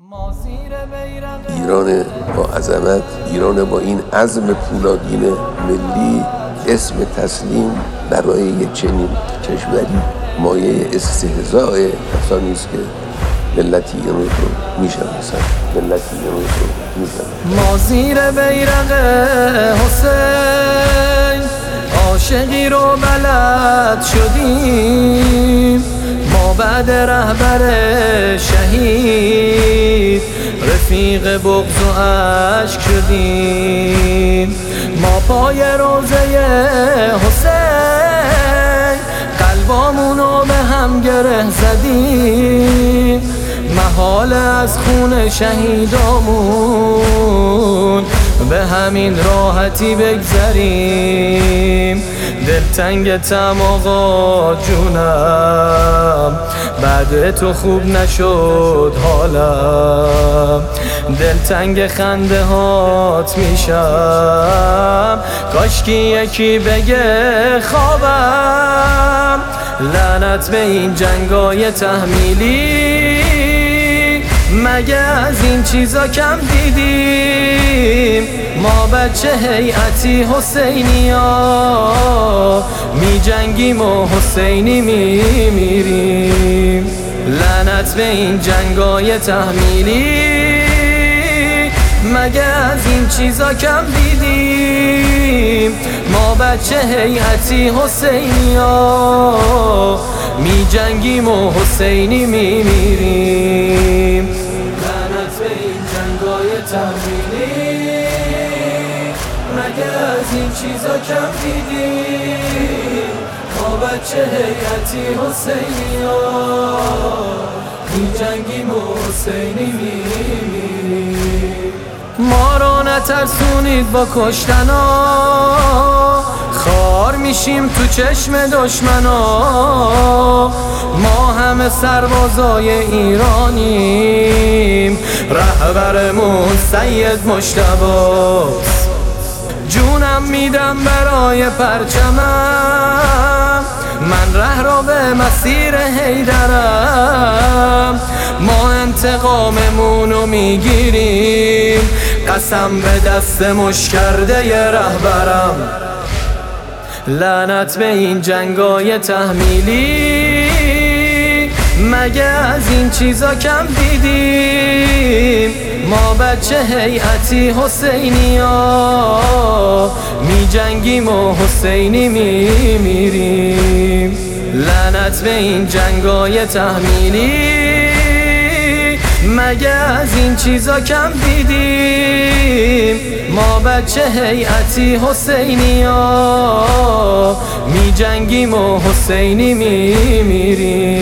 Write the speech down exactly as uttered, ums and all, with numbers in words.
ایران با عظمت، ایران با این عزم پولادین ملی، اسم تسلیم برای یک چنین کشوری مایه استهزاء کسانی است که ملتی این رو میشناسند. ملتی این رو میشناسند. ما زیر بیرق حسین عاشقی رو بلد شدیم، ما بعد رهبر شهید رفیق بغض و عشق شدیم. ما پای روزه حسین قلبامونو به هم گره زدیم، محال از خون شهیدامون به همین راحتی بگذریم. دلتنگ تم آقا جونم، بعد تو خوب نشد حالم، دلتنگ خنده هات میشم، کاشکی یکی بگه خوابم. لعنت به این جنگای تحمیلی، مگه از این چیزا کم دیدیم؟ ما بچه هیئتی حسینی ها می جنگیم و حسینی می میریم. لعنت به این جنگای تحمیلی، مگه از این چیزا کم دیدیم؟ ما بچه هیئتی حسینی ها می جنگیم و حسینی می میریم. لعنت به این جنگای تحمیلی، مگه از این چیزا کم دیدیم؟ ما بچه هیئتی حسینی ها می جنگیم و حسینی می میریم. ما رو نترسونید با کشتنا، خار میشیم تو چشم دشمنا. ما همه سربازای ایرانیم، رهبرمون سید مجتباست. جونم میدم برای پرچمم، من ره را به مسیر حیدرم. ما انتقاممونو میگیریم، قسم به دست مش کرده ی رهبرم. لعنت به این جنگای تحمیلی، مگه از این چیزا کم دیدیم؟ ما بچه هیئتی حسینی ها می جنگیم و حسینی می میریم. لعنت به این جنگای تحمیلی، مگه از این چیزا کم دیدیم؟ ما بچه هیئتی حسینی ها می جنگیم و حسینی می میریم.